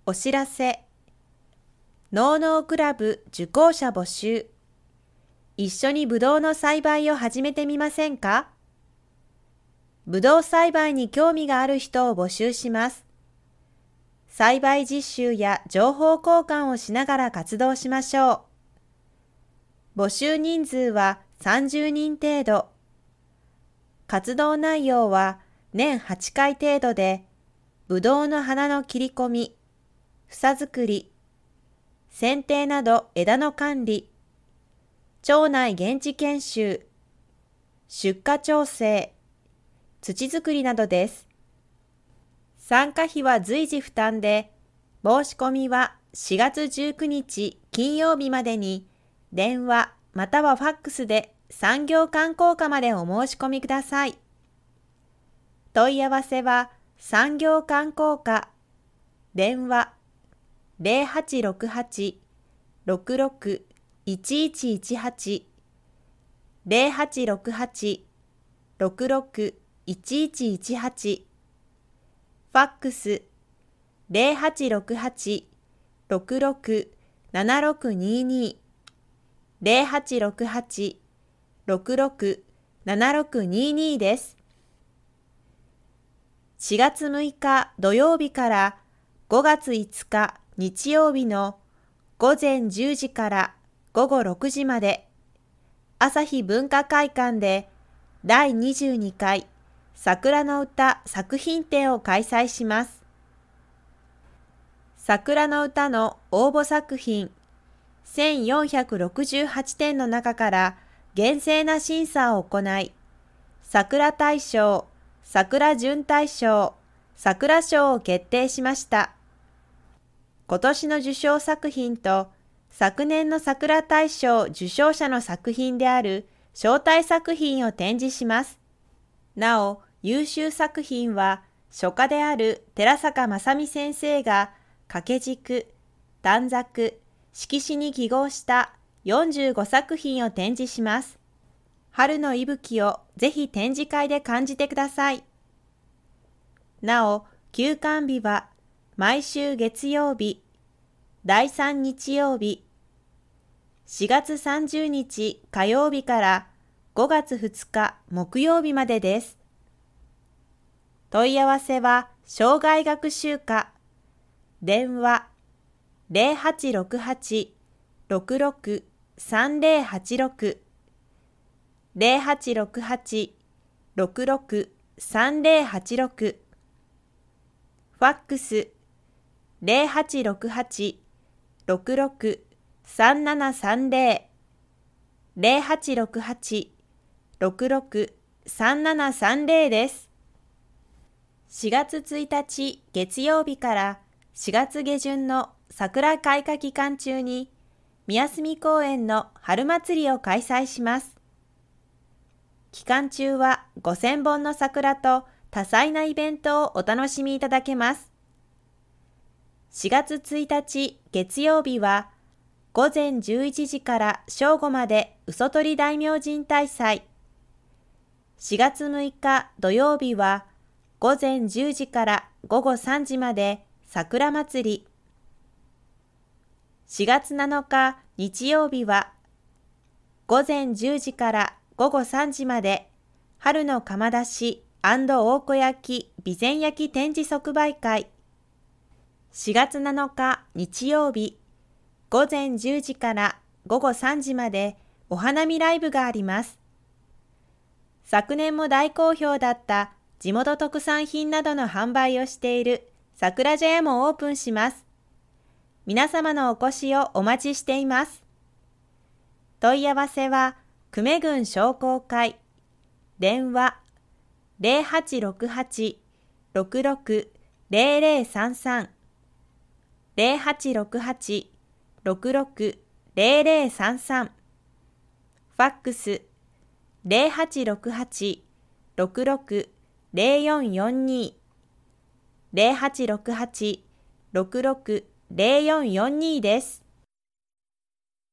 お知らせ。農農クラブ受講者募集。一緒にブドウの栽培を始めてみませんか？ブドウ栽培に興味がある人を募集します。栽培実習や情報交換をしながら活動しましょう。募集人数は30人程度。活動内容は年8回程度で、ブドウの花の切り込み、房作り、剪定など枝の管理、町内現地研修、出荷調整、土作りなどです。参加費は随時負担で、申し込みは4月19日金曜日までに、電話またはファックスで産業観光課までお申し込みください。問い合わせは産業観光課、電話0868-66-1118 0868-66-1118ファックス0868-66-7622 0868-66-7622です。4月6日土曜日から5月5日日曜日の午前10時から午後6時まで、朝日文化会館で第22回桜の歌作品展を開催します。桜の歌の応募作品1468点の中から厳正な審査を行い、桜大賞、桜準大賞、桜賞を決定しました。今年の受賞作品と昨年の桜大賞受賞者の作品である招待作品を展示します。なお、優秀作品は書家である寺坂正美先生が掛け軸、短冊、色紙に記号した45作品を展示します。春の息吹をぜひ展示会で感じてください。なお、休館日は毎週月曜日、第3日曜日、4月30日火曜日から5月2日木曜日までです。問い合わせは生涯学習課、電話0868-66-3086 0868-66-3086ファックス0868-66-3730 0868-66-3730です。4月1日月曜日から4月下旬の桜開花期間中に宮澄公園の春祭りを開催します。期間中は5000本の桜と多彩なイベントをお楽しみいただけます。4月1日月曜日は午前11時から正午まで嘘取り大明神大祭。4月6日土曜日は午前10時から午後3時まで桜祭り。4月7日日曜日は午前10時から午後3時まで春の窯出し&大子焼き備前焼き展示即売会。4月7日日曜日午前10時から午後3時までお花見ライブがあります。昨年も大好評だった地元特産品などの販売をしている桜茶屋もオープンします。皆様のお越しをお待ちしています。問い合わせは久米郡商工会、電話0868-66-0033 0868-66-0033ファックス0868-66-0442 0868-66-0442です。